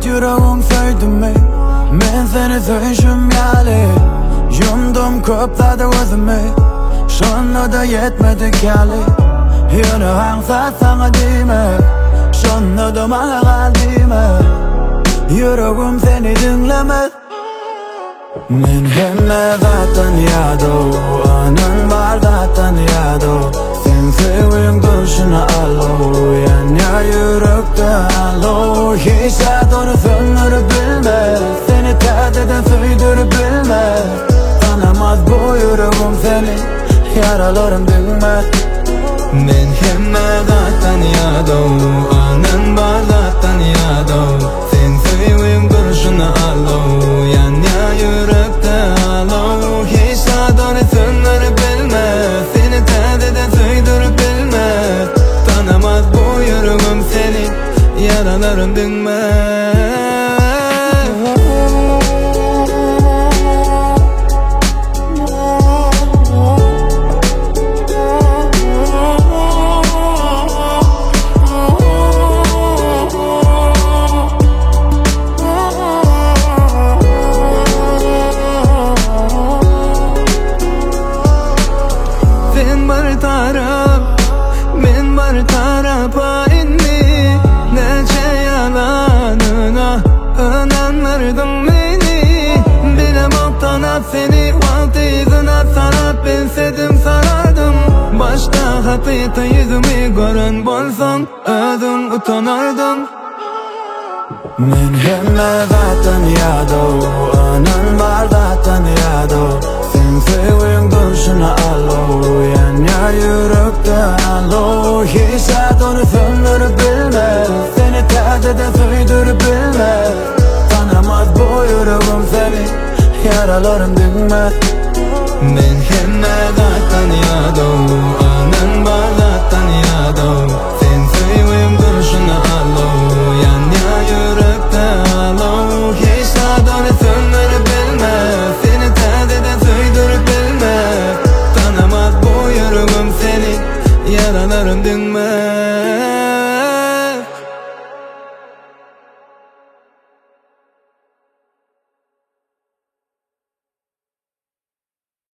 yüreğim söydü mi? Men seni söýüşüm ýaly. Yumdum köplerde özümi, şonu da yetmedik ýaly. Ýüreğiň satsaňa diýme, şonu da maňa gal diýme. Yüreğim seni dinlemez. Men hemme zatdan ýado, anan bar zatdan ýado. Sen sevgiň durşuna alo, ýa yürekde alo. Hiç onu söndürüp bilmez, seni täzeden söýdürüp bilmez. Tanamaz bu yüreğim seni, yaralarım dinmez. Men hemme zatdan ýado, anan bar zatdan ýado. Sen sevgiň durşuna alo, ýa yürekde alo. Hiç onu söndürüp bilmez, seni täzeden söýdürüp bilmez. Tanamaz bu yüreğim seni, yaralarım dinmez. Men bar tarafa inni, neçe yalanına inanmırdım meni. Bilem oktanap seni, altı yüzüne sarap bilsedim sarardım. Başta hakıyta yüzümü gören bolsan, özüm utanardım. Men hemme zatdan ýado, anan bar zatdan ýado. Sen sevgiň durşuna alo, ýa yürekde alo. Hiç onu söndürüp bilmez, seni täzeden söýdürüp bilmez. Tanamaz bu yüreğim seni, yaralarım dinmez. Men